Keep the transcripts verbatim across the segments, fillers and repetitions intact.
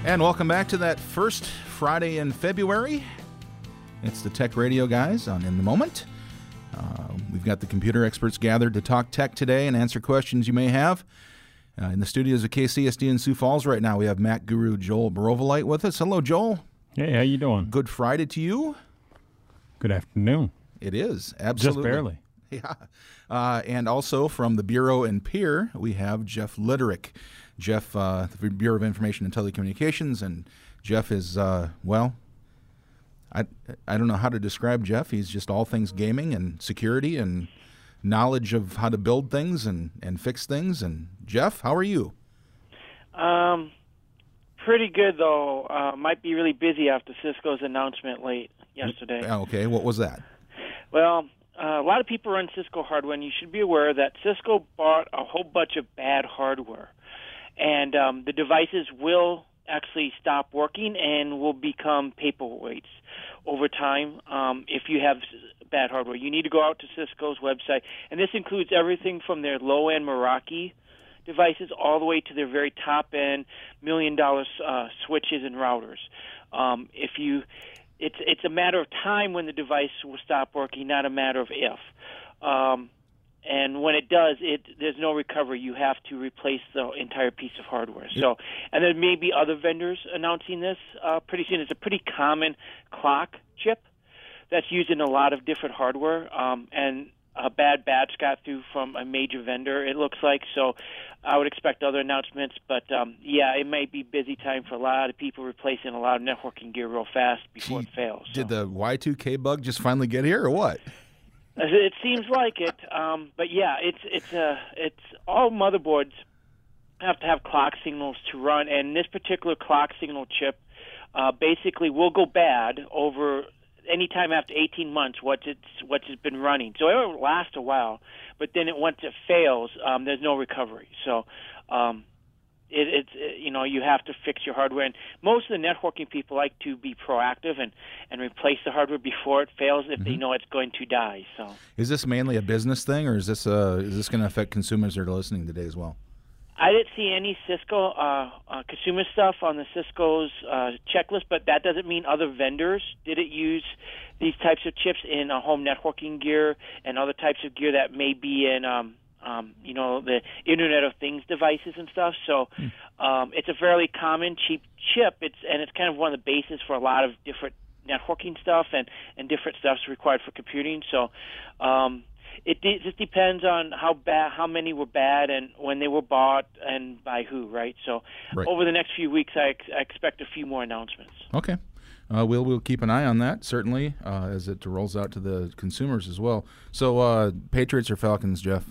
And welcome back to that first Friday in February. It's the Tech Radio guys on In the Moment. Uh, we've got the computer experts gathered to talk tech today and answer questions you may have. Uh, in the studios of K C S D in Sioux Falls right now, we have Mac guru Joel Brovolite with us. Hello, Joel. Hey, how you doing? Good Friday to you. Good afternoon. It is, absolutely. Just barely. Yeah. Uh, and also from the Bureau and Peer, we have Jeff Litterick. Jeff, uh, the Bureau of Information and Telecommunications, and Jeff is, uh, well, I I don't know how to describe Jeff. He's just all things gaming and security and knowledge of how to build things and, and fix things. And Jeff, how are you? Um, pretty good, though. Uh, might be really busy after Cisco's announcement late yesterday. Okay, what was that? Well, uh, a lot of people run Cisco hardware, and you should be aware that Cisco bought a whole bunch of bad hardware. And um, the devices will actually stop working and will become paperweights over time um, if you have bad hardware. You need to go out to Cisco's website, and this includes everything from their low-end Meraki devices all the way to their very top-end million-dollar uh, switches and routers. Um, if you, it's it's a matter of time when the device will stop working, not a matter of if. Um, And when it does, it there's no recovery. You have to replace the entire piece of hardware. So, and there may be other vendors announcing this uh, pretty soon. It's a pretty common clock chip that's used in a lot of different hardware. Um, and a bad batch got through from a major vendor, it looks like. So I would expect other announcements. But, um, yeah, it may be busy time for a lot of people replacing a lot of networking gear real fast before Gee, it fails. Did so. the Y two K bug just finally get here or what? It seems like it, um, but yeah, it's it's uh, it's all motherboards have to have clock signals to run, and this particular clock signal chip uh, basically will go bad over any time after eighteen months. What it's what it's been running, so it will last a while, but then it, once it fails, um, there's no recovery. So. Um, It, it's it, you know you have to fix your hardware, and most of the networking people like to be proactive and, and replace the hardware before it fails if mm-hmm. they know it's going to die. So, is this mainly a business thing, or is this uh is this going to affect consumers that are listening today as well? I didn't see any Cisco uh, uh, consumer stuff on the Cisco's uh, checklist, but that doesn't mean other vendors didn't use these types of chips in uh, home networking gear and other types of gear that may be in. Um, Um, you know, the Internet of Things devices and stuff. So um, it's a fairly common, cheap chip. It's and it's kind of one of the bases for a lot of different networking stuff and, and different stuffs required for computing. So um, it de- just depends on how bad, how many were bad, and when they were bought, and by who. Right. So right. over the next few weeks, I, ex- I expect a few more announcements. Okay. Uh, we'll we'll keep an eye on that, certainly, uh, as it rolls out to the consumers as well. So uh, Patriots or Falcons, Jeff?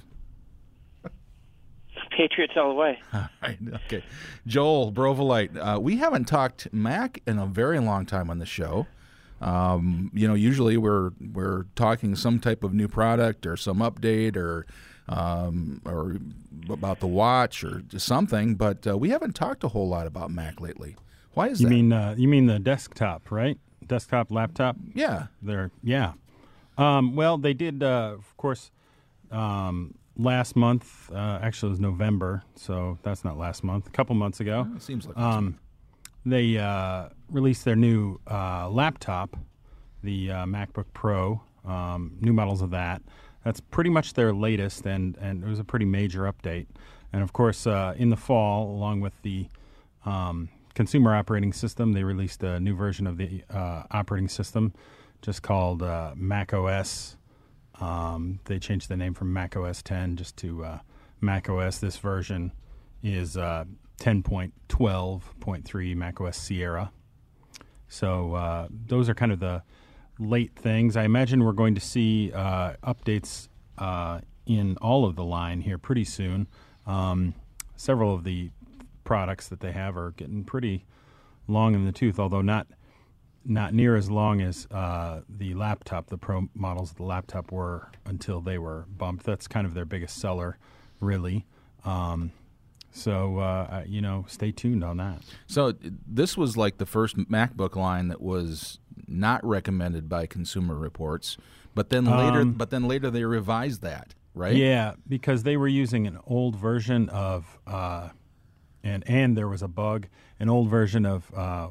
Patriots all the way. All right, okay. Joel Brovolite, uh, we haven't talked Mac in a very long time on the show. Um, you know, usually we're we're talking some type of new product or some update or um, or about the watch or just something, but uh, we haven't talked a whole lot about Mac lately. Why is you that? You mean uh, you mean the desktop, right? Desktop, laptop. Yeah. They're yeah. Um, well, they did, uh, of course. Um, Last month, uh, actually it was November, so that's not last month. A couple months ago, oh, it seems like um, they uh, released their new uh, laptop, the uh, MacBook Pro, um, new models of that. That's pretty much their latest, and, and it was a pretty major update. And of course, uh, in the fall, along with the um, consumer operating system, they released a new version of the uh, operating system, just called uh, macOS. Um, they changed the name from macOS ten just to uh, macOS. This version is uh, ten point twelve point three macOS Sierra. So uh, those are kind of the late things. I imagine we're going to see uh, updates uh, in all of the line here pretty soon. Um, several of the products that they have are getting pretty long in the tooth, although not not near as long as uh, the laptop, the Pro models of the laptop were until they were bumped. That's kind of their biggest seller, really. Um, so, uh, you know, stay tuned on that. So this was like the first MacBook line that was not recommended by Consumer Reports, but then later, Um, but then later they revised that, right? Yeah, because they were using an old version of uh, and and there was a bug, an old version of uh,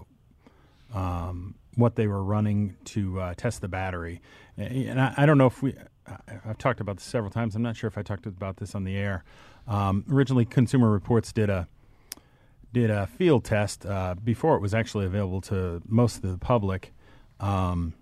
um, what they were running to uh, test the battery. And I, I don't know if we, I've talked about this several times. I'm not sure if I talked about this on the air. Um, originally, Consumer Reports did a did a field test uh, before it was actually available to most of the public, um,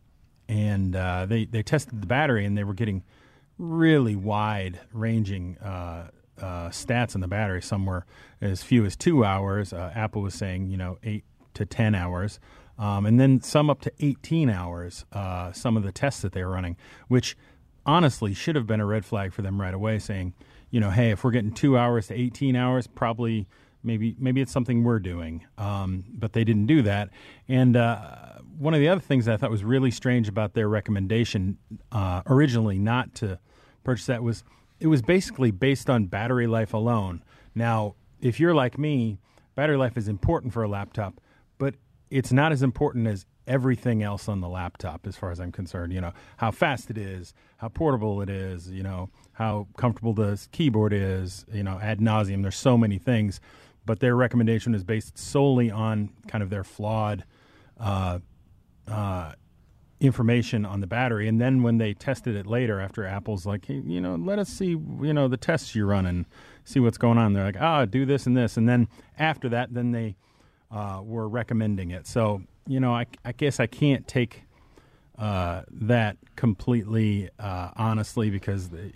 and uh, they they tested the battery, and they were getting really wide ranging uh, uh, stats on the battery. Some were as few as two hours. Uh, Apple was saying, you know, eight to ten hours. Um, and then some up to eighteen hours, uh, some of the tests that they were running, which honestly should have been a red flag for them right away, saying, you know, hey, if we're getting two hours to eighteen hours, probably maybe maybe it's something we're doing. Um, but they didn't do that. And uh, one of the other things that I thought was really strange about their recommendation uh, originally not to purchase that was it was basically based on battery life alone. Now, if you're like me, battery life is important for a laptop, but it's not as important as everything else on the laptop as far as I'm concerned. You know, how fast it is, how portable it is, you know, how comfortable the keyboard is, you know, ad nauseum. There's so many things. But their recommendation is based solely on kind of their flawed uh, uh, information on the battery. And then when they tested it later after Apple's like, hey, you know, let us see, you know, the tests you run and see what's going on. They're like, ah, do this and this. And then after that, then they Uh, were recommending it. So, you know, I, I guess I can't take uh, that completely uh, honestly because the,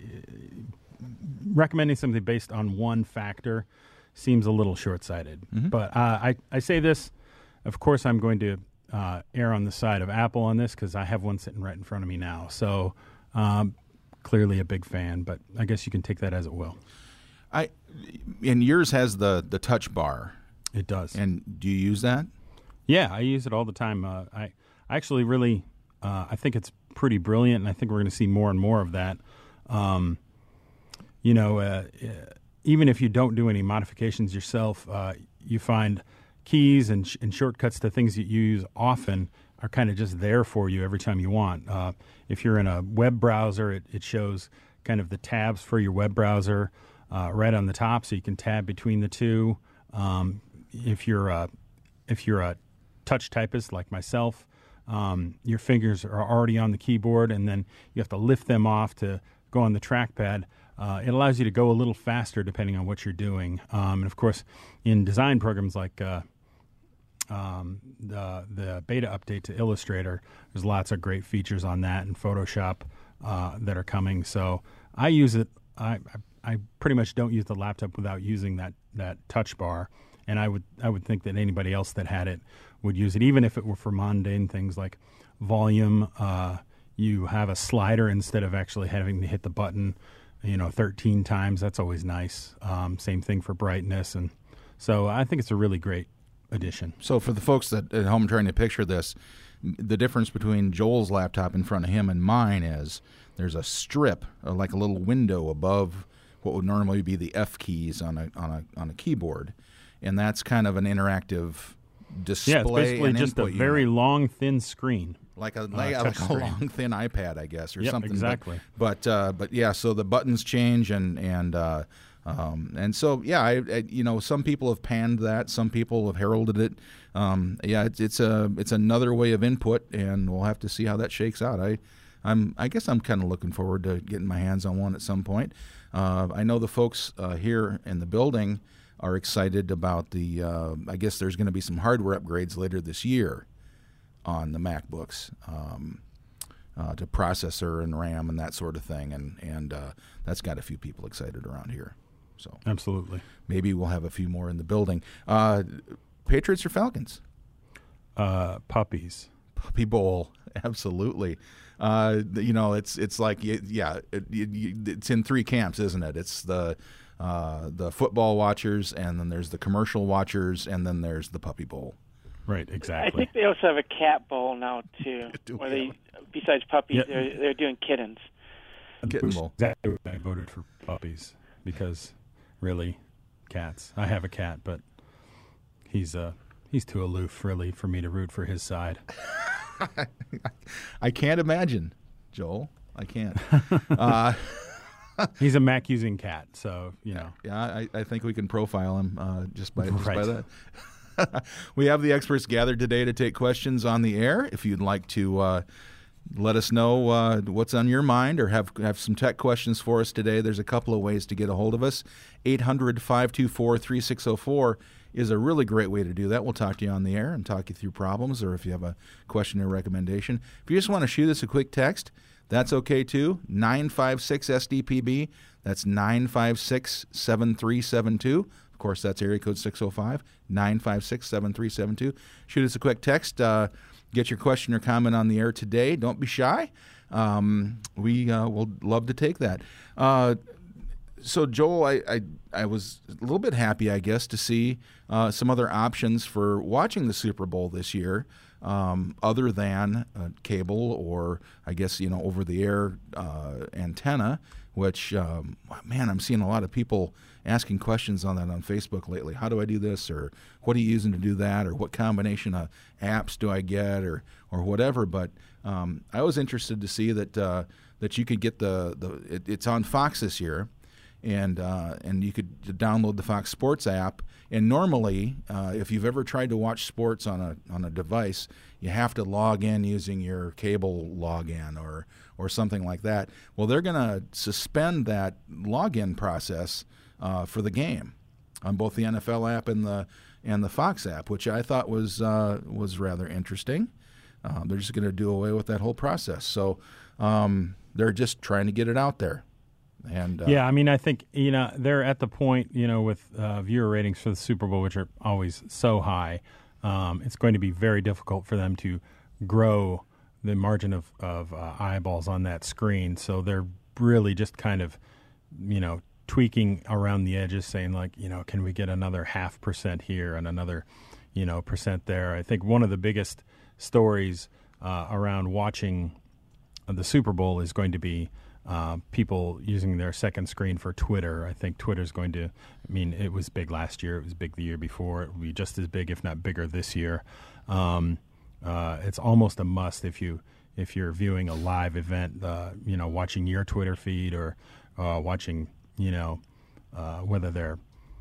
recommending something based on one factor seems a little short-sighted. Mm-hmm. But uh, I, I say this, of course I'm going to uh, err on the side of Apple on this because I have one sitting right in front of me now. So um, clearly a big fan, but I guess you can take that as it will. I and yours has the, the touch bar. It does. And do you use that? Yeah, I use it all the time. Uh, I actually really, uh, I think it's pretty brilliant, and I think we're going to see more and more of that. Um, you know, uh, even if you don't do any modifications yourself, uh, you find keys and, sh- and shortcuts to things that you use often are kind of just there for you every time you want. Uh, if you're in a web browser, it, it shows kind of the tabs for your web browser uh, right on the top, so you can tab between the two. Um, If you're a if you're a touch typist like myself, um, your fingers are already on the keyboard, and then you have to lift them off to go on the trackpad. Uh, it allows you to go a little faster depending on what you're doing. Um, and of course, in design programs like uh, um, the the beta update to Illustrator, there's lots of great features on that, and Photoshop uh, that are coming. So I use it. I, I I pretty much don't use the laptop without using that that touch bar. And I would I would think that anybody else that had it would use it, even if it were for mundane things like volume. Uh, you have a slider instead of actually having to hit the button, you know, thirteen times. That's always nice. Um, same thing for brightness, and so I think it's a really great addition. So for the folks that at home trying to picture this, the difference between Joel's laptop in front of him and mine is there's a strip, uh, like a little window above what would normally be the F keys on a on a on a keyboard. And that's kind of an interactive display. Yeah, it's basically and just a unit. very long, thin screen. Like a, uh, like, like a screen. long, thin iPad, I guess, or yep, something. exactly. But, but, uh, but yeah, so the buttons change, and and uh, um, and so yeah, I, I, you know, some people have panned that, some people have heralded it. Um, yeah, it's it's a it's another way of input, and we'll have to see how that shakes out. I, I'm I guess I'm kind of looking forward to getting my hands on one at some point. Uh, I know the folks uh, here in the building are excited about the, uh, I guess there's going to be some hardware upgrades later this year on the MacBooks um, uh, to processor and RAM and that sort of thing, and and uh, that's got a few people excited around here. So absolutely, maybe we'll have a few more in the building. Uh, Patriots or Falcons? Uh, puppies. Puppy Bowl, absolutely. Uh, you know, it's it's like yeah, it, it, it's in three camps, isn't it? It's the Uh, the football watchers, and then there's the commercial watchers, and then there's the Puppy Bowl. Right, exactly. I think they also have a cat bowl now too, where they, besides puppies, yep. they're they're doing kittens. Kitten Bowl. Exactly. I voted for puppies because, really, cats. I have a cat, but he's uh he's too aloof, really, for me to root for his side. I can't imagine, Joel. I can't. uh, He's a Mac using cat, so you know. Yeah, I, I think we can profile him uh, just by just Right. by that. We have the experts gathered today to take questions on the air. If you'd like to uh, let us know uh, what's on your mind or have have some tech questions for us today, there's a couple of ways to get a hold of us. eight hundred, five two four, three six zero four is a really great way to do that. We'll talk to you on the air and talk you through problems, or if you have a question or recommendation. If you just want to shoot us a quick text, that's okay too. nine five six S D P B. That's nine five six, seven three seven two. Of course, that's area code six oh five, nine five six, seven three seven two. Shoot us a quick text. Uh, get your question or comment on the air today. Don't be shy. Um, we uh, will love to take that. Uh, so, Joel, I, I I was a little bit happy, I guess, to see uh, some other options for watching the Super Bowl this year, um, other than uh, cable or, I guess, you know, over-the-air uh, antenna, which, um, man, I'm seeing a lot of people asking questions on that on Facebook lately. How do I do this, or what are you using to do that, or what combination of apps do I get, or or whatever. But um, I was interested to see that uh, that you could get the, the it, it's on Fox this year, and uh, and you could download the Fox Sports app. And normally, uh, if you've ever tried to watch sports on a on a device, you have to log in using your cable login or or something like that. Well, they're going to suspend that login process uh, for the game on both the N F L app and the and the Fox app, which I thought was uh, was rather interesting. Uh, they're just going to do away with that whole process. So um, they're just trying to get it out there. And uh, yeah, I mean, I think, you know, they're at the point, you know, with uh, viewer ratings for the Super Bowl, which are always so high, um, it's going to be very difficult for them to grow the margin of, of uh, eyeballs on that screen. So they're really just kind of, you know, tweaking around the edges, saying like, you know, can we get another half percent here and another, you know, percent there. I think one of the biggest stories uh, around watching the Super Bowl is going to be Uh, people using their second screen for Twitter. I think Twitter's going to, I mean, it was big last year. It was big the year before. It will be just as big, if not bigger, this year. Um, uh, it's almost a must if, you, if you're viewing a live event, uh, you know, watching your Twitter feed or uh, watching, you know, uh, whether they're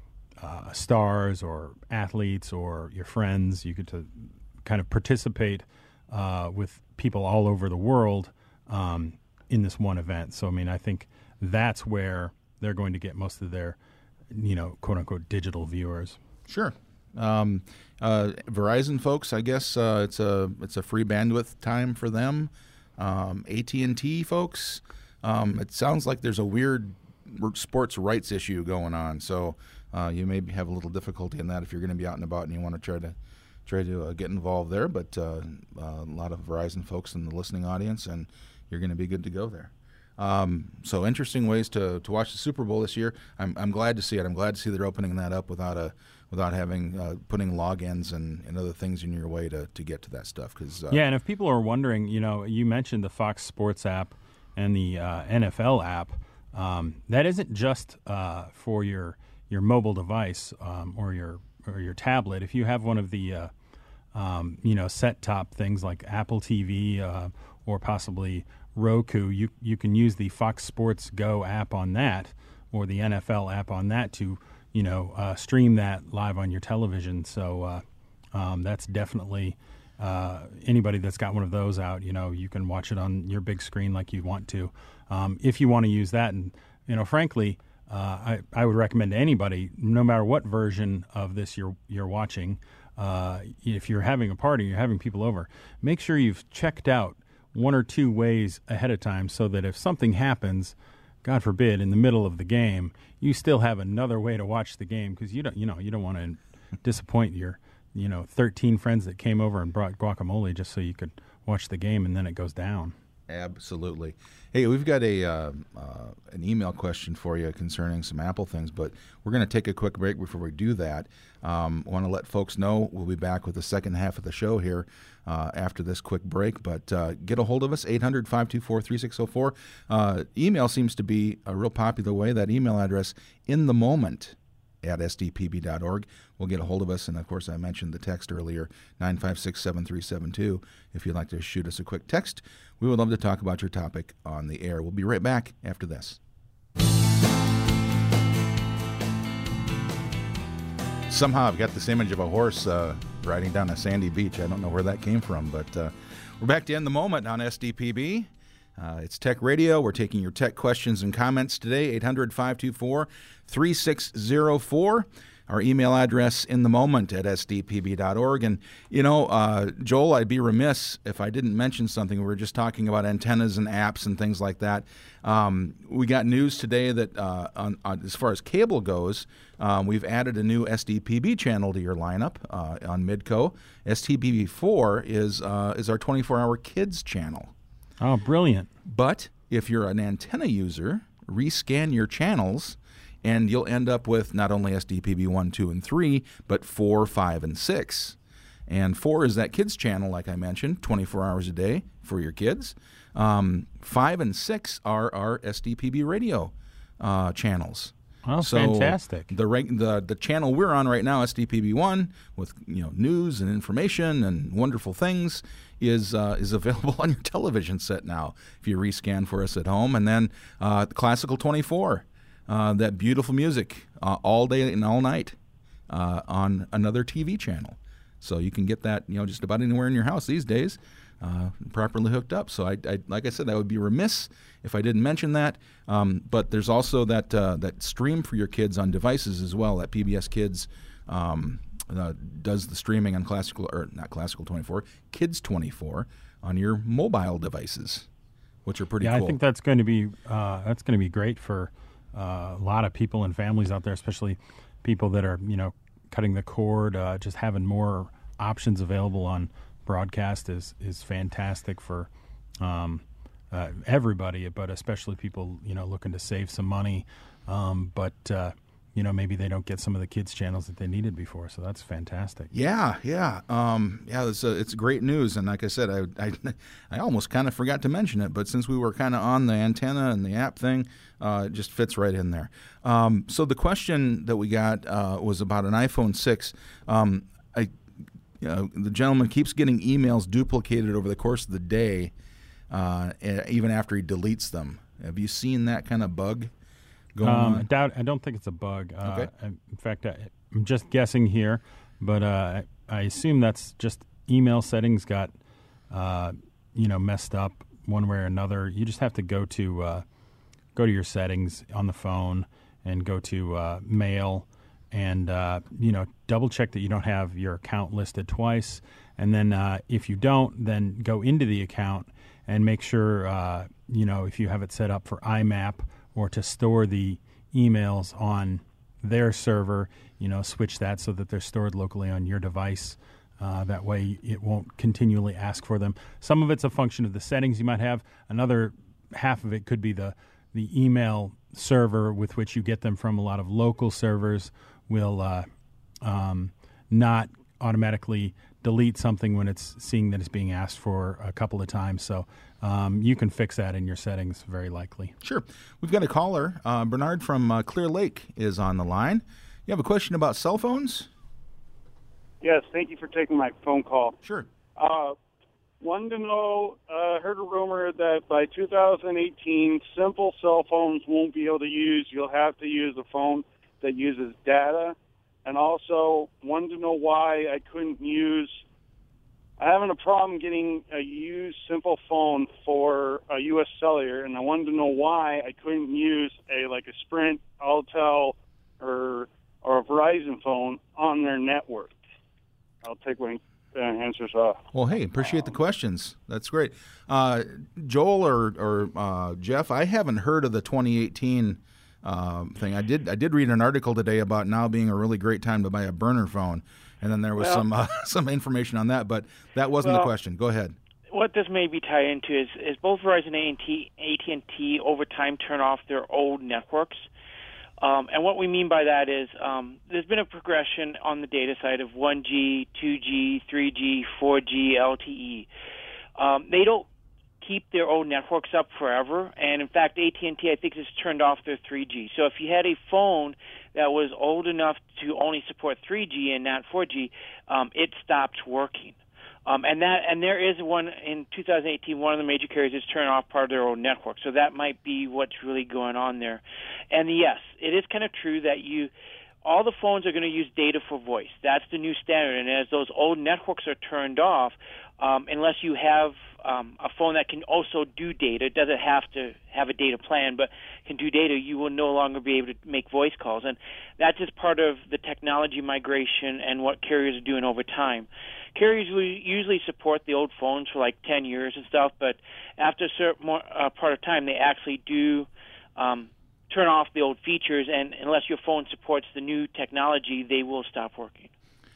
uh, stars or athletes or your friends. You get to kind of participate uh, with people all over the world um, in this one event. So, I mean, I think that's where they're going to get most of their, you know, quote-unquote digital viewers. Sure. Um, uh, Verizon folks, I guess uh, it's a it's a free bandwidth time for them. Um, A T and T folks, um, it sounds like there's a weird sports rights issue going on. So uh, you may have a little difficulty in that if you're going to be out and about and you want to try to try to uh, get involved there. But uh, uh, a lot of Verizon folks in the listening audience, and you're going to be good to go there. Um, so interesting ways to, to watch the Super Bowl this year. I'm I'm glad to see it. I'm glad to see they're opening that up without a without having uh, putting logins and, and other things in your way to, to get to that stuff. Cause, uh, yeah, and if people are wondering, you know, you mentioned the Fox Sports app and the uh, N F L app. Um, that isn't just uh, for your your mobile device um, or your or your tablet. If you have one of the uh, um, you know set top things like Apple T V uh, or possibly Roku, you you can use the Fox Sports Go app on that or the N F L app on that to you know uh, stream that live on your television. So uh, um, that's definitely uh, anybody that's got one of those out. You know, you can watch it on your big screen like you want to. Um, if you want to use that, and you know, frankly, uh, I I would recommend to anybody, no matter what version of this you're you're watching, uh, if you're having a party, you're having people over, make sure you've checked out one or two ways ahead of time so that if something happens, God forbid, in the middle of the game, you still have another way to watch the game, because you don't, you know, you don't want to disappoint your, you know, thirteen friends that came over and brought guacamole just so you could watch the game and then it goes down. Absolutely. Hey, we've got a uh, uh, an email question for you concerning some Apple things, but we're going to take a quick break before we do that. Um, I want to let folks know we'll be back with the second half of the show here uh, after this quick break, but uh, get a hold of us, eight hundred, five two four, three six zero four. Uh, email seems to be a real popular way. That email address, in the moment at s d p b dot org. We'll get a hold of us, and of course I mentioned the text earlier, nine five six, seven three seven two. If you'd like to shoot us a quick text, we would love to talk about your topic on the air. We'll be right back after this. Somehow I've got this image of a horse uh, riding down a sandy beach. I don't know where that came from, but uh, we're back to In the Moment on S D P B. Uh, it's Tech Radio. We're taking your tech questions and comments today, eight hundred, five two four, three six zero four. Our email address, in the moment at s d p b dot org. And, you know, uh, Joel, I'd be remiss if I didn't mention something. We were just talking about antennas and apps and things like that. Um, we got news today that uh, on, on, as far as cable goes, um, we've added a new S D P B channel to your lineup uh, on Midco. S D P B four is, uh, is our twenty-four hour kids channel. Oh, brilliant. But if you're an antenna user, rescan your channels, and you'll end up with not only S D P B one, two, and three, but four, five, and six. And four is that kids channel, like I mentioned, twenty-four hours a day for your kids. Um, five and six are our S D P B radio uh, channels. Oh, so fantastic. The, reg- the the channel we're on right now, S D P B one, with you know news and information and wonderful things, is uh, is available on your television set now if you rescan for us at home. And then uh, Classical twenty-four. Uh, that beautiful music uh, all day and all night uh, on another T V channel. So you can get that, you know, just about anywhere in your house these days, uh, properly hooked up. So I, I, like I said, I would be remiss if I didn't mention that. Um, but there's also that uh, that stream for your kids on devices as well. That P B S Kids um, uh, does the streaming on classical, or not Classical twenty-four, Kids twenty-four on your mobile devices, which are pretty yeah, cool. I think that's going to be uh, that's going to be great for Uh, a lot of people and families out there, especially people that are, you know, cutting the cord. Uh, just having more options available on broadcast is is fantastic for um, uh, everybody, but especially people, you know, looking to save some money. Um, but uh, you know, maybe they don't get some of the kids' channels that they needed before. So that's fantastic. Yeah, yeah, um, yeah. It's a, it's great news, and like I said, I I, I almost kind of forgot to mention it, but since we were kind of on the antenna and the app thing, uh, it just fits right in there. Um, so the question that we got uh, was about an iPhone six. Um, I, you know, the gentleman keeps getting emails duplicated over the course of the day, uh, even after he deletes them. Have you seen that kind of bug going um, on? I doubt. I don't think it's a bug. Uh, Okay. I, in fact, I, I'm just guessing here, but uh, I, I assume that's just email settings got, uh, you know, messed up one way or another. You just have to go to uh, go to your settings on the phone and go to uh, mail, and uh, you know, double check that you don't have your account listed twice, and then uh, if you don't, then go into the account and make sure uh, you know if you have it set up for I MAP or to store the emails on their server, you know, switch that so that they're stored locally on your device. Uh, that way it won't continually ask for them. Some of it's a function of the settings you might have. Another half of it could be the, the email server with which you get them from. A lot of local servers will uh, um, not automatically delete something when it's seeing that it's being asked for a couple of times. So um, you can fix that in your settings very likely. Sure. We've got a caller. Uh, Bernard from uh, Clear Lake is on the line. You have a question about cell phones? Yes, thank you for taking my phone call. Sure. Uh, wanted to know, uh, heard a rumor that by two thousand eighteen, simple cell phones won't be able to use. You'll have to use a phone that uses data. And also wanted to know why I couldn't use, I'm having a problem getting a used simple phone for a U S Cellular, and I wanted to know why I couldn't use a like a Sprint, Altel, or or a Verizon phone on their network. I'll take my uh, answers off. Well, hey, appreciate the questions. That's great. Uh, Joel or, or uh, Jeff, I haven't heard of the twenty eighteen um, thing. I did I did read an article today about now being a really great time to buy a burner phone, and then there was Well, some uh, some information on that, but that wasn't well, the question. Go ahead. What this may be tied into is, is both Verizon and A T and T over time turn off their old networks. Um, and what we mean by that is um, there's been a progression on the data side of one G, two G, three G, four G, L T E. Um, they don't keep their old networks up forever, and in fact, A T and T I think has turned off their three G. So if you had a phone that was old enough to only support three G and not four G, um, it stopped working. Um, and that, and there is one in two thousand eighteen. One of the major carriers is turning off part of their own network, so that might be what's really going on there. And yes, it is kind of true that you, all the phones are going to use data for voice. That's the new standard. And as those old networks are turned off, um, unless you have um, a phone that can also do data, it doesn't have to have a data plan, but can do data, you will no longer be able to make voice calls. And that's just part of the technology migration and what carriers are doing over time. Carriers usually support the old phones for like ten years and stuff, but after a certain more, uh, part of time, they actually do um, turn off the old features, and unless your phone supports the new technology, they will stop working.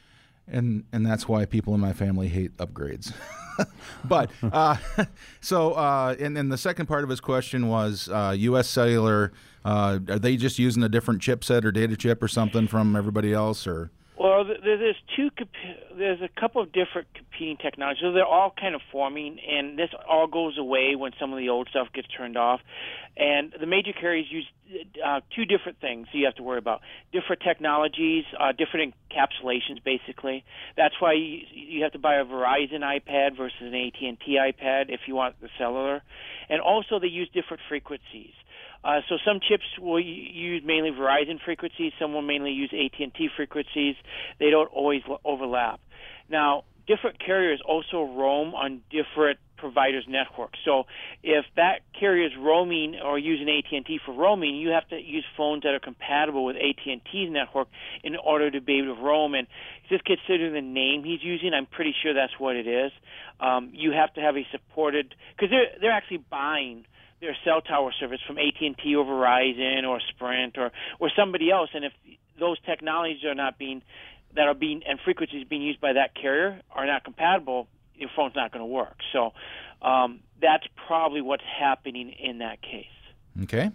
And and that's why people in my family hate upgrades. But uh, so uh, and then the second part of his question was uh, U S Cellular. Uh, are they just using a different chipset or data chip or something from everybody else, or? Well, there's two. There's a couple of different competing technologies. So they're all kind of forming, and this all goes away when some of the old stuff gets turned off. And the major carriers use uh, two different things you have to worry about: different technologies, uh, different encapsulations. Basically, that's why you, you have to buy a Verizon iPad versus an A T and T iPad if you want the cellular. And also, they use different frequencies. Uh, so some chips will use mainly Verizon frequencies. Some will mainly use A T and T frequencies. They don't always overlap. Now, different carriers also roam on different providers' networks. So if that carrier is roaming or using A T and T for roaming, you have to use phones that are compatible with A T and T's network in order to be able to roam. And just considering the name he's using, I'm pretty sure that's what it is. Um, you have to have a supported, because they're, they're actually buying their cell tower service from A T and T or Verizon or Sprint or, or somebody else, and if those technologies are not being that are being and frequencies being used by that carrier are not compatible, your phone's not going to work. So um, that's probably what's happening in that case. Okay.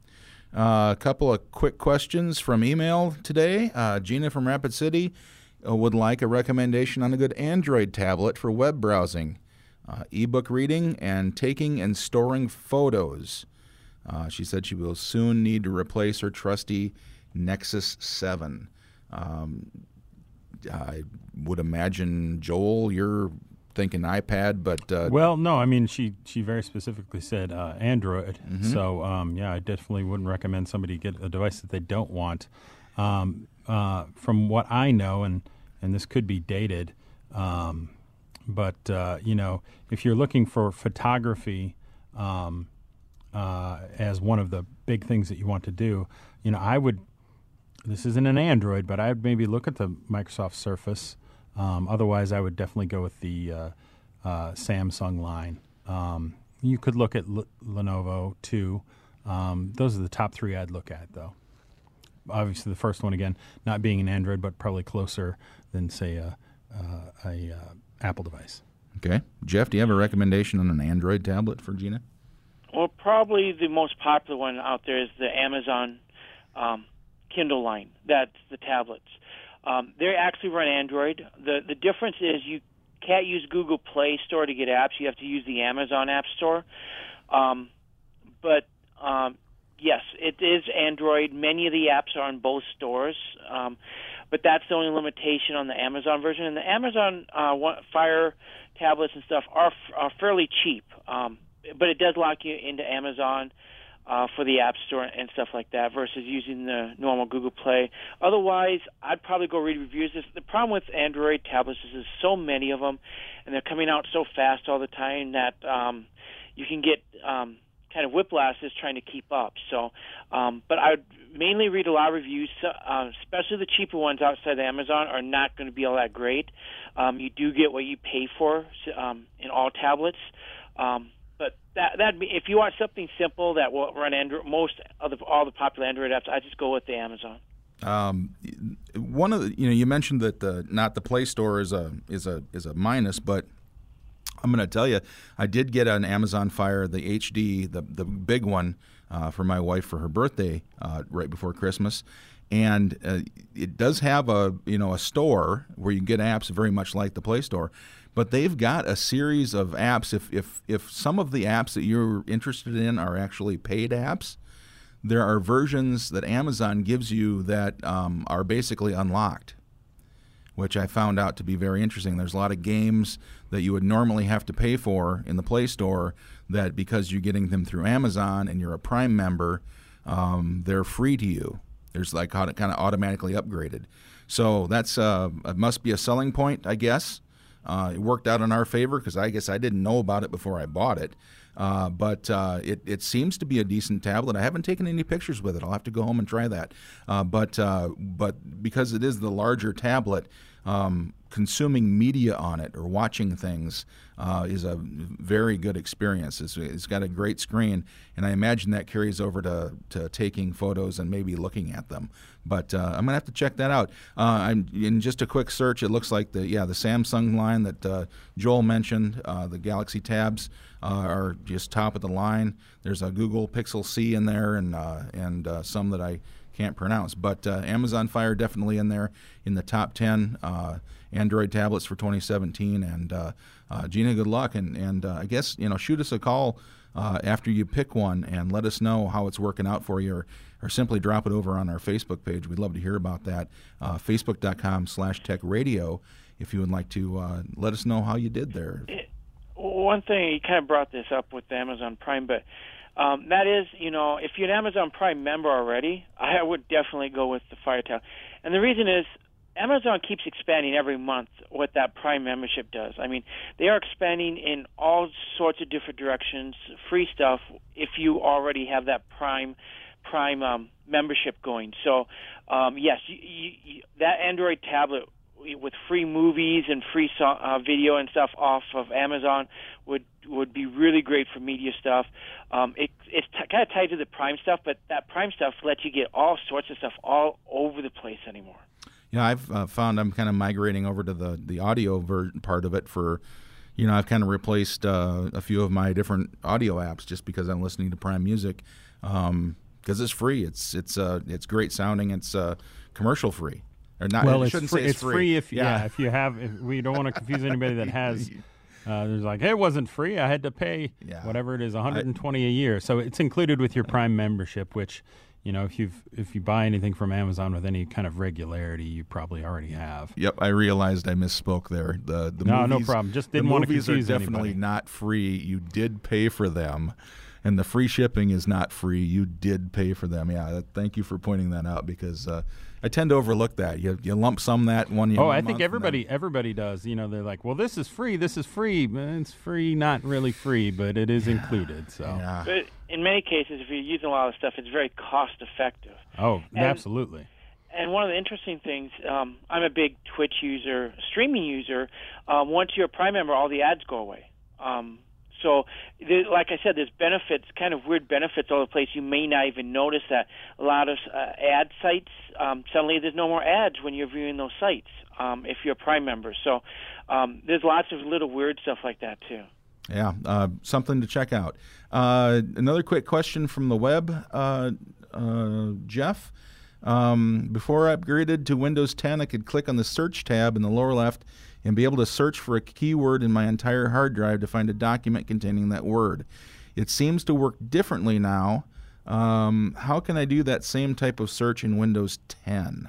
Uh, a couple of quick questions from email today. Uh, Gina from Rapid City uh, would like a recommendation on a good Android tablet for web browsing. Uh, ebook reading, and taking and storing photos. Uh, she said she will soon need to replace her trusty Nexus seven. Um, I would imagine, Joel, you're thinking iPad, but... Uh, well, no, I mean, she, she very specifically said uh, Android. Mm-hmm. So, um, yeah, I definitely wouldn't recommend somebody get a device that they don't want. Um, uh, from what I know, and, and this could be dated... Um, But, uh, you know, if you're looking for photography um, uh, as one of the big things that you want to do, you know, I would, this isn't an Android, but I'd maybe look at the Microsoft Surface. Um, otherwise, I would definitely go with the uh, uh, Samsung line. Um, you could look at L- Lenovo, too. Um, those are the top three I'd look at, though. Obviously, the first one, again, not being an Android, but probably closer than, say, a, uh, a uh, Apple device. Okay. Jeff, do you have a recommendation on an Android tablet for Gina? Well, probably the most popular one out there is the Amazon um, Kindle line. That's the tablets. Um, they actually run Android. The the difference is you can't use Google Play Store to get apps. You have to use the Amazon App Store. Um, but um, yes, it is Android. Many of the apps are on both stores. Um, But that's the only limitation on the Amazon version. And the Amazon uh, Fire tablets and stuff are, are fairly cheap, um, but it does lock you into Amazon uh, for the App Store and stuff like that versus using the normal Google Play. Otherwise, I'd probably go read reviews. The problem with Android tablets is there's so many of them, and they're coming out so fast all the time that um, you can get um, kind of whiplash just trying to keep up. So, um, but I would mainly read a lot of reviews, uh, especially the cheaper ones outside Amazon are not going to be all that great. Um, you do get what you pay for um, in all tablets. Um, but that that if you want something simple that will run Android, most of the, all the popular Android apps, I just go with the Amazon. Um, one of the, you know, you mentioned that the not the Play Store is a is a is a minus, but I'm going to tell you, I did get an Amazon Fire, the H D, the the big one, uh, for my wife for her birthday uh, right before Christmas, and uh, it does have a you know a store where you get apps very much like the Play Store, but they've got a series of apps. If if if some of the apps that you're interested in are actually paid apps, there are versions that Amazon gives you that um, are basically unlocked, which I found out to be very interesting. There's a lot of games that you would normally have to pay for in the Play Store that because you're getting them through Amazon and you're a Prime member, um, they're free to you. There's like how to kind of automatically upgraded. So that's uh, it must be a selling point, I guess. Uh, it worked out in our favor because I guess I didn't know about it before I bought it. Uh, but uh, it, it seems to be a decent tablet. I haven't taken any pictures with it. I'll have to go home and try that. Uh, but uh, but because it is the larger tablet, um, consuming media on it or watching things uh, is a very good experience. It's, it's got a great screen, and I imagine that carries over to, to taking photos and maybe looking at them. But uh, I'm gonna have to check that out. Uh, I'm, in just a quick search, it looks like the yeah the Samsung line that uh, Joel mentioned, uh, the Galaxy Tabs uh, are just top of the line. There's a Google Pixel C in there, and uh, and uh, some that I can't pronounce. But uh, Amazon Fire definitely in there in the top ten uh, Android tablets for twenty seventeen. And uh, uh, Gina, good luck, and and uh, I guess you know shoot us a call uh, after you pick one and let us know how it's working out for you, or, or simply drop it over on our Facebook page. We'd love to hear about that. Uh, Facebook.com slash Tech Radio if you would like to uh, let us know how you did there. One thing, you kind of brought this up with Amazon Prime, but Um, that is, you know, if you're an Amazon Prime member already, I would definitely go with the Fire Tablet. And the reason is Amazon keeps expanding every month what that Prime membership does. I mean, they are expanding in all sorts of different directions, free stuff, if you already have that Prime Prime um, membership going. So, um, yes, you, you, you, that Android tablet with free movies and free so, uh, video and stuff off of Amazon would would be really great for media stuff. Um, it, it's t- kind of tied to the Prime stuff, but that Prime stuff lets you get all sorts of stuff all over the place anymore. Yeah, I've uh, found I'm kind of migrating over to the, the audio ver- part of it for, you know, I've kind of replaced uh, a few of my different audio apps just because I'm listening to Prime Music because um, it's free. It's it's uh, it's great sounding. It's uh, commercial free. Or not, well, I it's shouldn't free, say it's, it's free if yeah. yeah if you have if we don't want to confuse anybody that has uh, there's like hey, it wasn't free, I had to pay yeah. whatever it is one hundred twenty I, a year, so it's included with your Prime membership, which you know if you if you buy anything from Amazon with any kind of regularity you probably already have. Yep, I realized I misspoke there. The the no movies, no problem just didn't want to confuse anybody. The movies are definitely anybody. not free. You did pay for them. And the free shipping is not free. You did pay for them. Yeah, thank you for pointing that out because uh, I tend to overlook that. You you lump sum that one year. Oh, I think everybody then... everybody does. You know, they're like, well, this is free. This is free. It's free, not really free, but it is included. So, yeah. But in many cases, if you're using a lot of stuff, it's very cost effective. Oh, and, absolutely. And one of the interesting things, um, I'm a big Twitch user, streaming user. Um, once you're a Prime member, all the ads go away. Um, So, like I said, there's benefits, kind of weird benefits all over the place. You may not even notice that. A lot of uh, ad sites, um, suddenly there's no more ads when you're viewing those sites um, if you're a Prime member. So um, there's lots of little weird stuff like that, too. Yeah, uh, something to check out. Uh, another quick question from the web, uh, uh, Jeff. Um, before I upgraded to Windows ten, I could click on the Search tab in the lower left and be able to search for a keyword in my entire hard drive to find a document containing that word. It seems to work differently now. Um, how can I do that same type of search in Windows ten?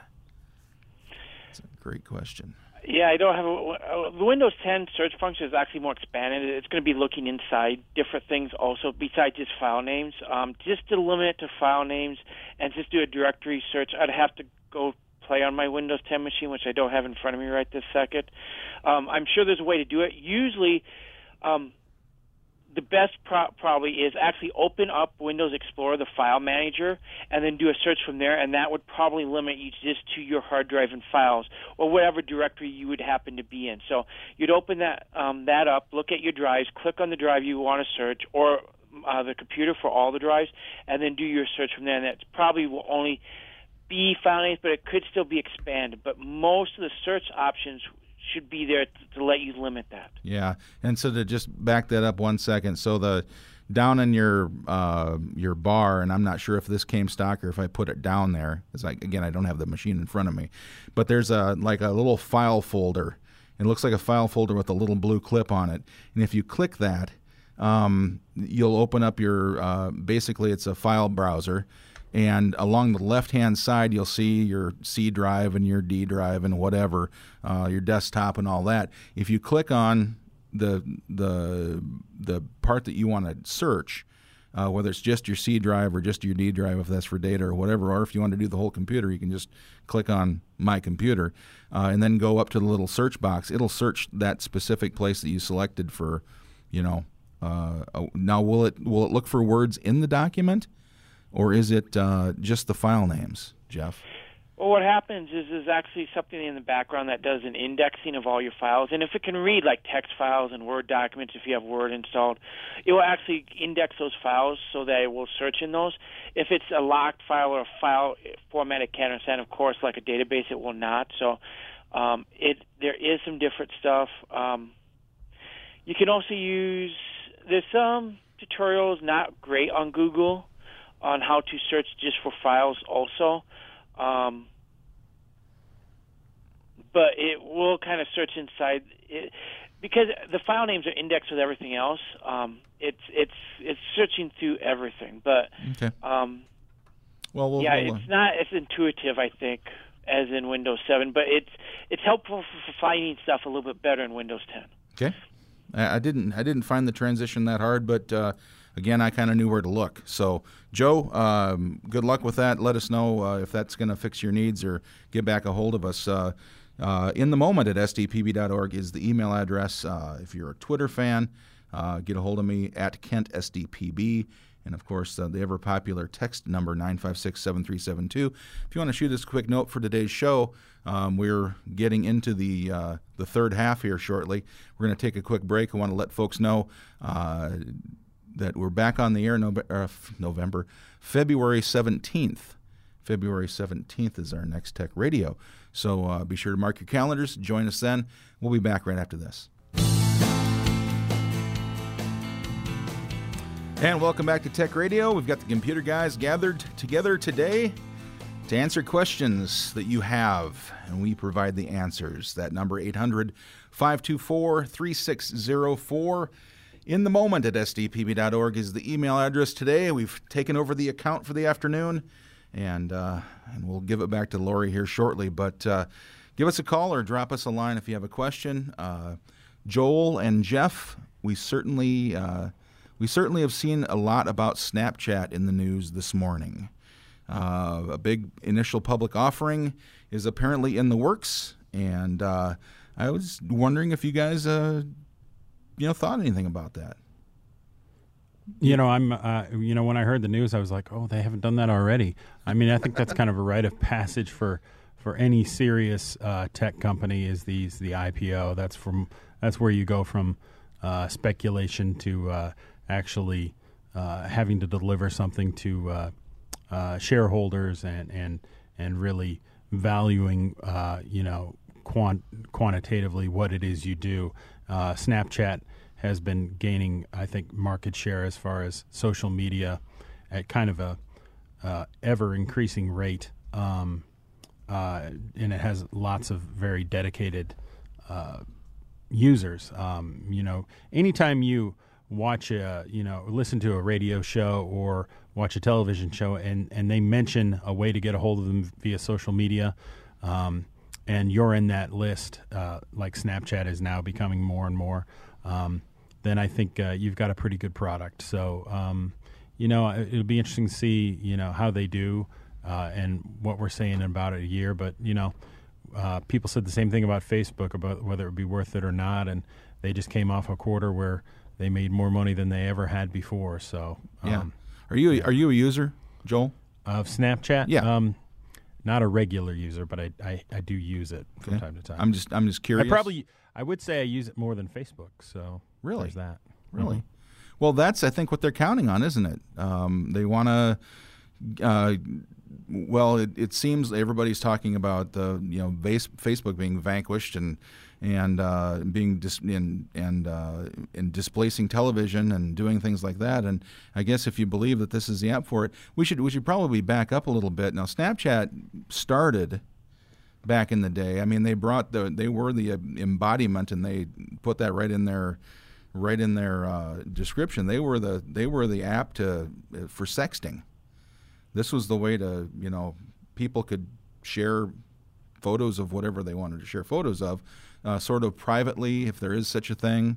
That's a great question. Yeah, I don't have a, the Windows ten search function is actually more expanded. It's going to be looking inside different things also besides just file names. Um, just to limit it to file names and just do a directory search, I'd have to go play on my Windows ten machine, which I don't have in front of me right this second. Um, I'm sure there's a way to do it. Usually, um, the best pro- probably is actually open up Windows Explorer, the file manager, and then do a search from there, and that would probably limit you just to your hard drive and files or whatever directory you would happen to be in. So you'd open that um, that up, look at your drives, click on the drive you want to search, or uh, the computer for all the drives, and then do your search from there. And that probably will only be file names, but it could still be expanded. But most of the search options should be there to, to let you limit that. Yeah, and so to just back that up one second, so the down in your uh, your bar, and I'm not sure if this came stock or if I put it down there, because like again I don't have the machine in front of me, but there's a like a little file folder. It looks like a file folder with a little blue clip on it, and if you click that, um, you'll open up your uh, basically it's a file browser. And along the left-hand side, you'll see your C drive and your D drive and whatever, uh, your desktop and all that. If you click on the the the part that you want to search, uh, whether it's just your C drive or just your D drive, if that's for data or whatever, or if you want to do the whole computer, you can just click on My Computer uh, and then go up to the little search box. It'll search that specific place that you selected for, you know. Uh, now, will it will it look for words in the document, or is it uh, just the file names, Jeff? Well, what happens is there's actually something in the background that does an indexing of all your files. And if it can read like text files and Word documents, if you have Word installed, it will actually index those files so that it will search in those. If it's a locked file or a file format it can't understand, of course, like a database, it will not. So um, it there is some different stuff. Um, you can also use, there's some tutorials not great on Google on how to search just for files also. Um, but it will kind of search inside it, because the file names are indexed with everything else. Um, it's it's it's searching through everything. But okay. um, well, we'll, yeah, we'll, it's not as intuitive, I think, as in Windows seven. But it's it's helpful for, for finding stuff a little bit better in Windows ten. Okay, I, I didn't I didn't find the transition that hard, but. Uh, Again, I kind of knew where to look. So, Joe, um, good luck with that. Let us know uh, if that's going to fix your needs or get back a hold of us. Uh, uh, in the moment at S D P B dot org is the email address. Uh, if you're a Twitter fan, uh, get a hold of me at Kent S D P B. And, of course, uh, the ever-popular text number, nine five six, seven three seven two. If you want to shoot us a quick note for today's show, um, we're getting into the uh, the third half here shortly. We're going to take a quick break. I want to let folks know uh, that we're back on the air no, uh, November, February seventeenth. February seventeenth is our next Tech Radio. So uh, be sure to mark your calendars. Join us then. We'll be back right after this. And welcome back to Tech Radio. We've got the computer guys gathered together today to answer questions that you have, and we provide the answers. That number, eight hundred, five two four, three six zero four. In the moment at S D P B dot org is the email address today. We've taken over the account for the afternoon, and uh, and we'll give it back to Lori here shortly. But uh, give us a call or drop us a line if you have a question. Uh, Joel and Jeff, we certainly uh, we certainly have seen a lot about Snapchat in the news this morning. Uh, a big initial public offering is apparently in the works, and uh, I was wondering if you guys. Uh, You know, thought anything about that? You know, I'm. Uh, you know, when I heard the news, I was like, "Oh, they haven't done that already." I mean, I think that's kind of a rite of passage for for any serious uh, tech company. Is these the I P O? That's from. That's where you go from uh, speculation to uh, actually uh, having to deliver something to uh, uh, shareholders and and and really valuing. Uh, you know, quant- quantitatively what it is you do. Uh, Snapchat has been gaining, I think, market share as far as social media at kind of a uh, ever-increasing rate, um, uh, and it has lots of very dedicated uh, users. Um, you know, anytime you watch a, you know, listen to a radio show or watch a television show, and, and they mention a way to get a hold of them via social media, um, and you're in that list, uh, like Snapchat is now becoming more and more, um, then I think uh, you've got a pretty good product. So, um, you know, it'll be interesting to see, you know, how they do uh, and what we're saying in about a year. But, you know, uh, people said the same thing about Facebook, about whether it would be worth it or not, and they just came off a quarter where they made more money than they ever had before. So, um, yeah. Are you are you a user, Joel? Of Snapchat? Yeah. Um, Not a regular user, but I, I, I do use it from Okay. time to time. I'm just I'm just curious. I probably I would say I use it more than Facebook. So Really? there's that. Really? Well, that's, I think, what they're counting on, isn't it? Um, they want to, uh, well, it, it seems everybody's talking about the, you know, base, Facebook being vanquished and and uh, being dis- and and, uh, and displacing television and doing things like that. And I guess if you believe that this is the app for it, we should we should probably back up a little bit. Now, Snapchat started back in the day. I mean, they brought the they were the embodiment, and they put that right in their right in their uh, description. They were the they were the app to for sexting. This was the way to, you know, people could share photos of whatever they wanted to share photos of, uh, sort of privately, if there is such a thing.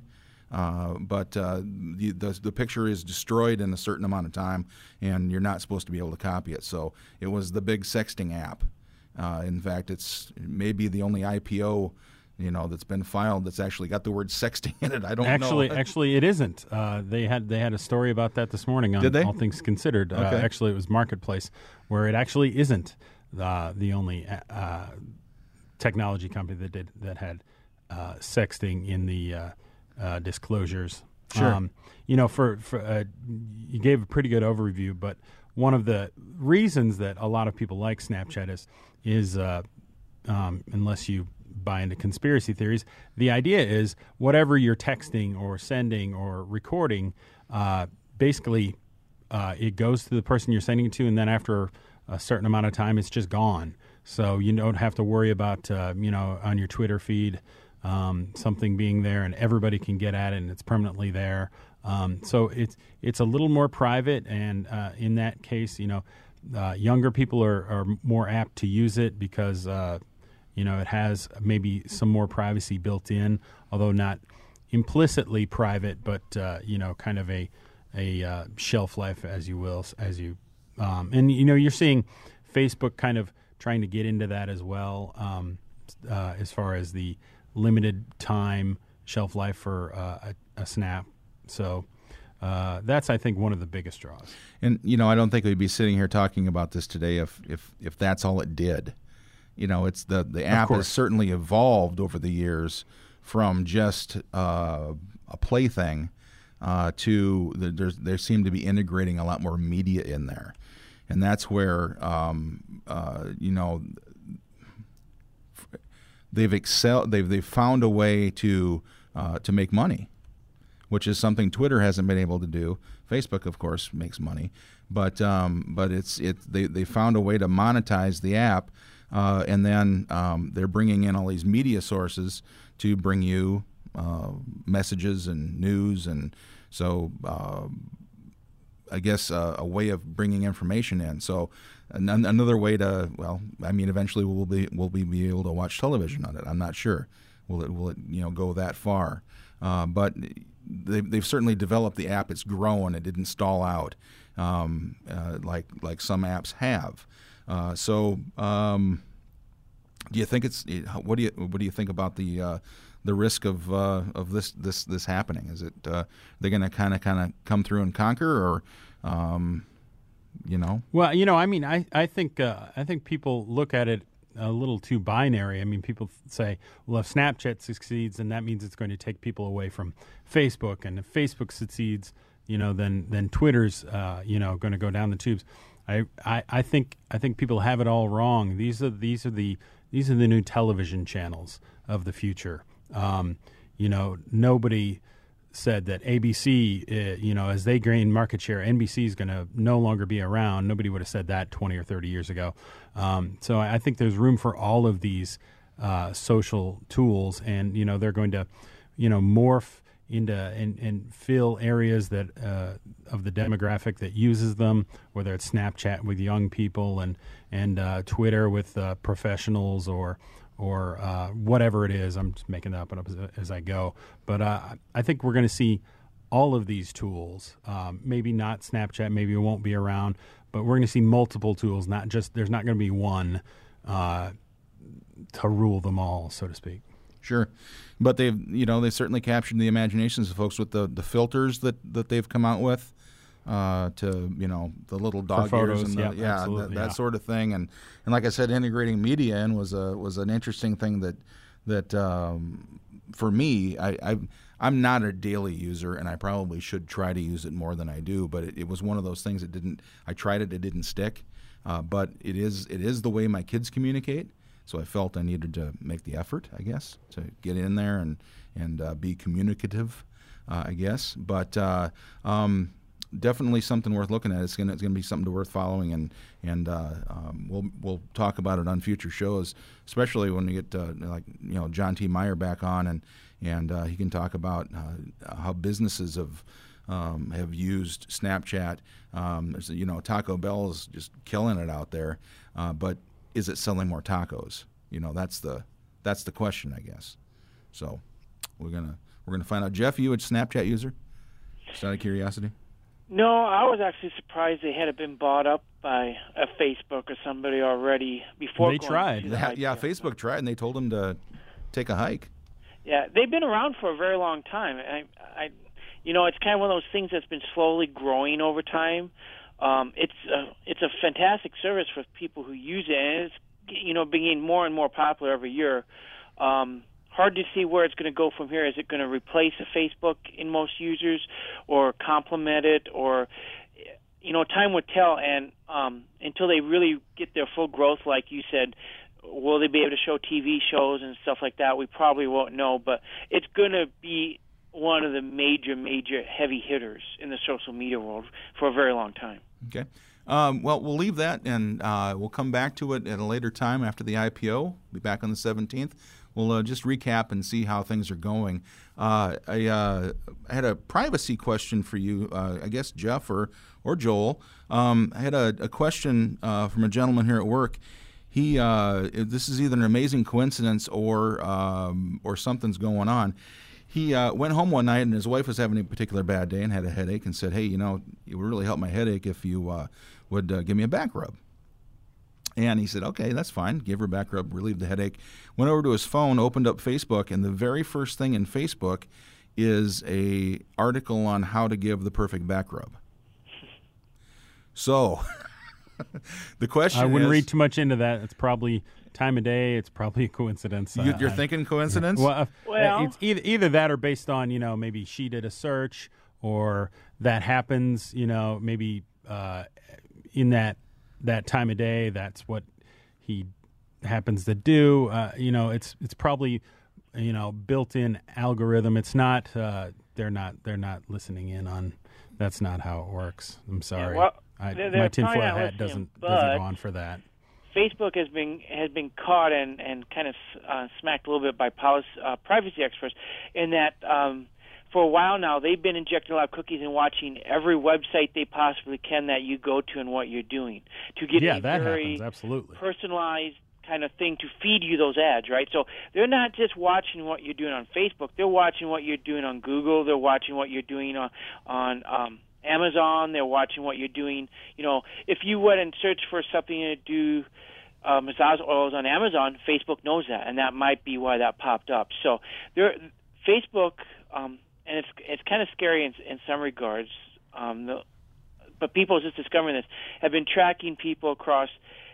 Uh, but uh, the, the the picture is destroyed in a certain amount of time, and you're not supposed to be able to copy it. So it was the big sexting app. Uh, in fact, it's maybe the only I P O, you know, that's been filed that's actually got the word sexting in it. I don't actually, know. Actually, it isn't. Uh, they had they had a story about that this morning on Did they? All Things Considered. Okay. Uh, actually, it was Marketplace, where it actually isn't uh, the only uh, technology company that did that had uh, sexting in the uh, uh, disclosures. Sure. Um, you know, for, for uh, you gave a pretty good overview, but one of the reasons that a lot of people like Snapchat is is uh, um, unless you buy into conspiracy theories, the idea is whatever you're texting or sending or recording, uh, basically uh, it goes to the person you're sending it to, and then after a certain amount of time, it's just gone. So you don't have to worry about, uh, you know, on your Twitter feed, um, something being there and everybody can get at it and it's permanently there. Um, so it's it's a little more private, and uh, in that case, you know, uh, younger people are, are more apt to use it because, uh, you know, it has maybe some more privacy built in, although not implicitly private, but, uh, you know, kind of a, a uh, shelf life, as you will, as you, um, and, you know, you're seeing Facebook kind of trying to get into that as well, um, uh, as far as the limited time shelf life for uh, a, a snap. So uh, that's, I think, one of the biggest draws. And, you know, I don't think we'd be sitting here talking about this today if if, if that's all it did. You know, it's the, the app has certainly evolved over the years from just uh, a plaything uh, to the, there's, there seem to be integrating a lot more media in there. And that's where, um, uh, you know, they've excelled, they've, they've found a way to uh, to make money, which is something Twitter hasn't been able to do. Facebook, of course, makes money, but um, but it's it they they found a way to monetize the app, uh, and then um, they're bringing in all these media sources to bring you uh, messages and news, and so uh, I guess uh, a way of bringing information in. So an- another way to, well, I mean, eventually we'll be we'll be, be able to watch television on it. I'm not sure. Will it will it you know go that far? Uh, but they've, they've certainly developed the app. It's grown. It didn't stall out um, uh, like like some apps have. Uh, so, um, do you think it's what do you what do you think about the uh, the risk of uh, of this this this happening? Is it uh, they're going to kind of kind of come through and conquer, or um, you know? Well, you know, I mean, I I think uh, I think people look at it a little too binary. I mean, people say, well, if Snapchat succeeds, then that means it's going to take people away from Facebook, and if Facebook succeeds, you know, then then Twitter's, uh, you know, going to go down the tubes. I, I, I think I think people have it all wrong. These are these are the these are the new television channels of the future. Um, you know, nobody said that A B C, uh, you know, as they gain market share, N B C is going to no longer be around. Nobody would have said that twenty or thirty years ago. Um, so I think there's room for all of these uh, social tools, and, you know, they're going to, you know, morph into and, and fill areas that uh, of the demographic that uses them, whether it's Snapchat with young people and, and uh, Twitter with uh, professionals, or or uh, whatever it is. I'm just making that up as, as I go. But uh, I think we're going to see all of these tools. Um, maybe not Snapchat, maybe it won't be around, but we're going to see multiple tools, not just, there's not going to be one uh, to rule them all, so to speak. Sure. But they've, you know, they certainly captured the imaginations of folks with the, the filters that, that they've come out with. Uh, to, you know, the little dog photos, ears and the, yeah, yeah, that, that yeah. sort of thing, and and like I said, integrating media in was a was an interesting thing that that um, for me, I, I I'm not a daily user, and I probably should try to use it more than I do, but it, it was one of those things that didn't. I tried it, it didn't stick, uh, but it is it is the way my kids communicate, so I felt I needed to make the effort, I guess, to get in there and and uh, be communicative, uh, I guess, but. Uh, um, Definitely something worth looking at. It's gonna it's gonna be something to worth following, and and uh, um, we'll we'll talk about it on future shows, especially when we get uh, like you know John T. Meyer back on, and and uh, he can talk about uh, how businesses have um, have used Snapchat. Um, there's, you know, Taco Bell is just killing it out there, uh, but is it selling more tacos? You know, that's the that's the question, I guess. So we're gonna. We're going to find out. Jeff, you a Snapchat user? Just out of curiosity. No, I was actually surprised they had been bought up by a Facebook or somebody already before. They going tried. to the Yeah, I P O. yeah, Facebook tried, and they told them to take a hike. Yeah, they've been around for a very long time. I, I, you know, it's kind of one of those things that's been slowly growing over time. Um, it's a, it's a fantastic service for people who use it, and it's, you know, being more and more popular every year. Um, hard to see where it's going to go from here. Is it going to replace a Facebook in most users, or complement it, or, you know, time would tell. And um, until they really get their full growth, like you said, will they be able to show T V shows and stuff like that? We probably won't know, but it's going to be one of the major, major heavy hitters in the social media world for a very long time. Okay. Um, well, we'll leave that, and uh, we'll come back to it at a later time after the I P O. We'll be back on the seventeenth. We'll uh, just recap and see how things are going. Uh, I, uh, I had a privacy question for you, uh, I guess Jeff or, or Joel. Um, I had a, a question uh, from a gentleman here at work. He, uh, this is either an amazing coincidence or um, or something's going on. He uh, went home one night, and his wife was having a particular bad day and had a headache, and said, "Hey, you know, it would really help my headache if you uh, would uh, give me a back rub." And he said, "Okay, that's fine." Gave her a back rub, relieved the headache. Went over to his phone, opened up Facebook, and the very first thing in Facebook is a article on how to give the perfect back rub. So the question I wouldn't is, read too much into that. It's probably time of day. It's probably a coincidence. you, Uh, you're I- thinking coincidence? Well, uh, Well- it's either, either that or based on, you know, maybe she did a search, or that happens, you know, maybe uh, in that that time of day, that's what he happens to do. Uh, you know, it's it's probably, you know, built-in algorithm. It's not. Uh, they're not. They're not listening in on. That's not how it works. I'm sorry. well, I, they're- my they're tinfoil probably not hat listening, doesn't but- doesn't go on for that. Facebook has been has been caught and and kind of uh, smacked a little bit by policy, uh, privacy experts in that um, for a while now they've been injecting a lot of cookies and watching every website they possibly can that you go to and what you're doing to get Yeah, a that very happens absolutely. personalized kind of thing to feed you those ads, right? So they're not just watching what you're doing on Facebook; they're watching what you're doing on Google. They're watching what you're doing on on um, Amazon. They're watching what you're doing. You know, if you went and search for something to do uh, massage oils on Amazon, Facebook knows that, and that might be why that popped up. So there, Facebook, um, and it's it's kind of scary in, in some regards. Um, the, but people just discovering this have been tracking people across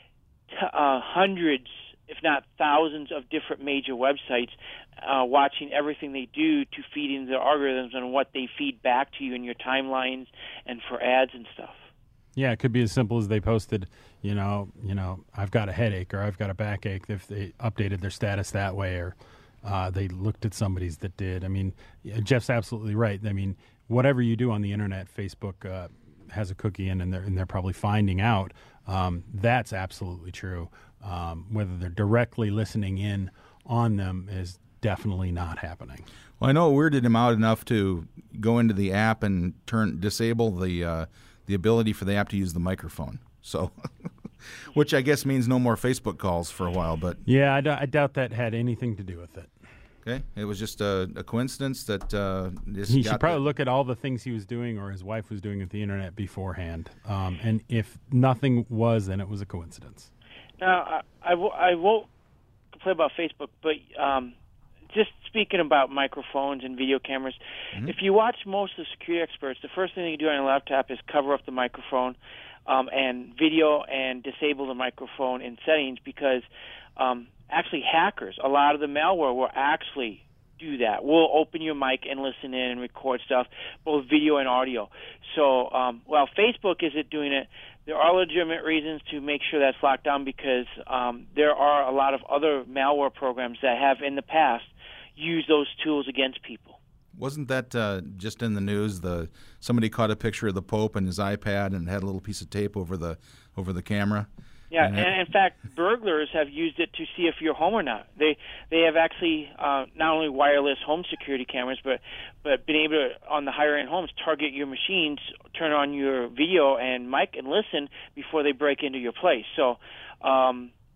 t- uh, hundreds, if not thousands, of different major websites, uh, watching everything they do to feed into their algorithms and what they feed back to you in your timelines and for ads and stuff. Yeah, it could be as simple as they posted, you know, you know, I've got a headache or I've got a backache. If they updated their status that way, or uh, they looked at somebody's that did. I mean, yeah, Jeff's absolutely right. I mean, whatever you do on the internet, Facebook uh, has a cookie in, and they're and they're probably finding out. Um, that's absolutely true. Um, whether they're directly listening in on them is definitely not happening. Well, I know it weirded him out enough to go into the app and turn disable the uh, the ability for the app to use the microphone. So, which I guess means no more Facebook calls for a while. But Yeah, I, d- I doubt that had anything to do with it. okay, it was just a, a coincidence that uh, this He got should probably the- look at all the things he was doing or his wife was doing at the internet beforehand. Um, and if nothing was, then it was a coincidence. Now, I, I, w- I won't complain about Facebook, but um, just speaking about microphones and video cameras, Mm-hmm. if you watch most of the security experts, the first thing you do on a laptop is cover up the microphone um, and video and disable the microphone in settings, because um, actually hackers, a lot of the malware will actually do that. We'll open your mic and listen in and record stuff, both video and audio. So um, while Facebook isn't doing it, there are legitimate reasons to make sure that's locked down, because um, there are a lot of other malware programs that have in the past used those tools against people. Wasn't that uh, just in the news? The somebody caught a picture of the Pope and his iPad and had a little piece of tape over the over the camera. Yeah, And and it- in fact, burglars have used it to see if you're home or not. They they have actually uh, not only wireless home security cameras, but but been able to, on the higher end homes, target your machines, turn on your video and mic, and listen before they break into your place. So um,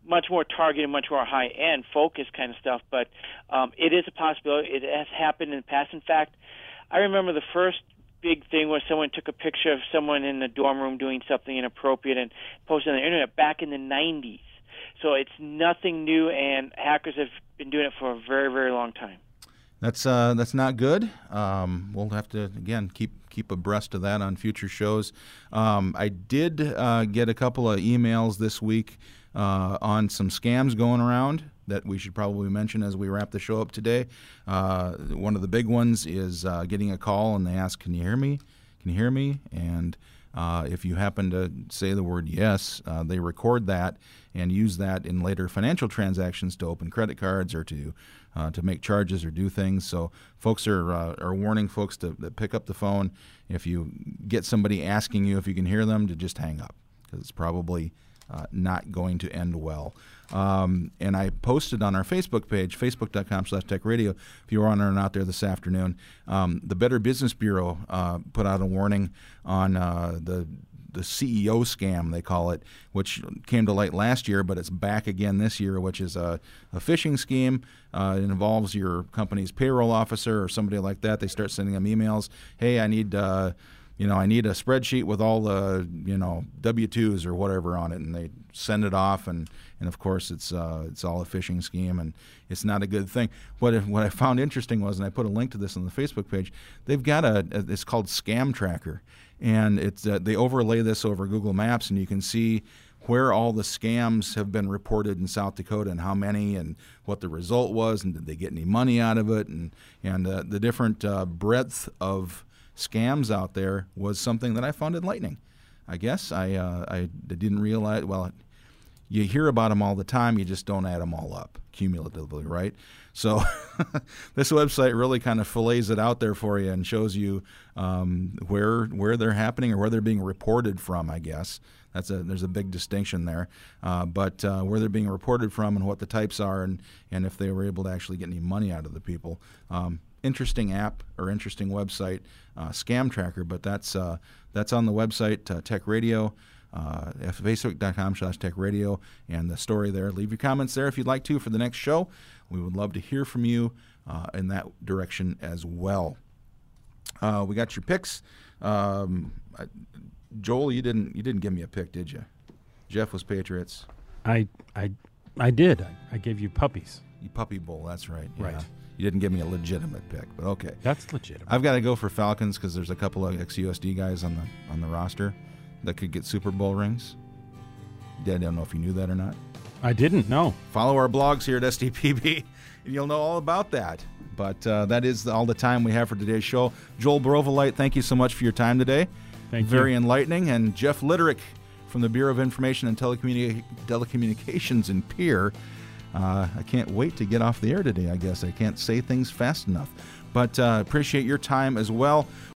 much more targeted, much more high-end, focused kind of stuff. But um, it is a possibility. It has happened in the past. In fact, I remember the first big thing where someone took a picture of someone in the dorm room doing something inappropriate and posted on the internet back in the nineties. So it's nothing new, and hackers have been doing it for a very, very long time. That's uh, that's not good. Um, we'll have to, again, keep keep abreast of that on future shows. Um, I did uh, get a couple of emails this week uh, on some scams going around that we should probably mention as we wrap the show up today. Uh, one of the big ones is uh, getting a call and they ask, "Can you hear me? Can you hear me?" And uh, if you happen to say the word yes, uh, they record that and use that in later financial transactions to open credit cards or to uh, to make charges or do things. So folks are uh, are warning folks to, to pick up the phone if you get somebody asking you if you can hear them, to just hang up, because it's probably uh, not going to end well. Um, and I posted on our Facebook page, facebook.com slash tech radio, if you were on or out there this afternoon, um, the Better Business Bureau uh, put out a warning on uh, the the C E O scam, they call it, which came to light last year, but it's back again this year, which is a, a phishing scheme. Uh, it involves your company's payroll officer or somebody like that. They start sending them emails. Hey, I need, uh, you know, I need a spreadsheet with all the, you know, W two's or whatever on it, and they send it off, and, and of course it's uh, it's all a phishing scheme, and it's not a good thing. What if, what I found interesting was, and I put a link to this on the Facebook page, they've got a, a it's called Scam Tracker. And it's uh, they overlay this over Google Maps, and you can see where all the scams have been reported in South Dakota and how many and what the result was, and did they get any money out of it, and and uh, the different uh, breadth of scams out there was something that I found enlightening. I guess I uh, I didn't realize. Well, you hear about them all the time, you just don't add them all up cumulatively, right? So this website really kind of fillets it out there for you and shows you um, where where they're happening or where they're being reported from, I guess. That's a there's a big distinction there. Uh, but uh, where they're being reported from and what the types are, and, and if they were able to actually get any money out of the people. Um, interesting app or interesting website, uh, Scam Tracker, but that's uh, that's on the website, uh, Tech Radio. Uh, Facebook.com slash Tech Radio, and the story there. Leave your comments there if you'd like to for the next show. We would love to hear from you uh, in that direction as well. Uh, we got your picks. Um, I, Joel, you didn't you didn't give me a pick, did you? Jeff was Patriots. I I I did. I, I gave you puppies. You Puppy Bowl, that's right. Yeah. Right. You didn't give me a legitimate pick, but okay. That's legitimate. I've got to go for Falcons because there's a couple of ex-U S D guys on the on the roster that could get Super Bowl rings. I don't know if you knew that or not. I didn't know. Follow our blogs here at S D P B, and you'll know all about that. But uh, that is all the time we have for today's show. Joel Brovolite, thank you so much for your time today. Thank you. Very enlightening. And Jeff Litterick from the Bureau of Information and Telecommunica- Telecommunications in Pierre. Uh, I can't wait to get off the air today, I guess. I can't say things fast enough. But uh, appreciate your time as well.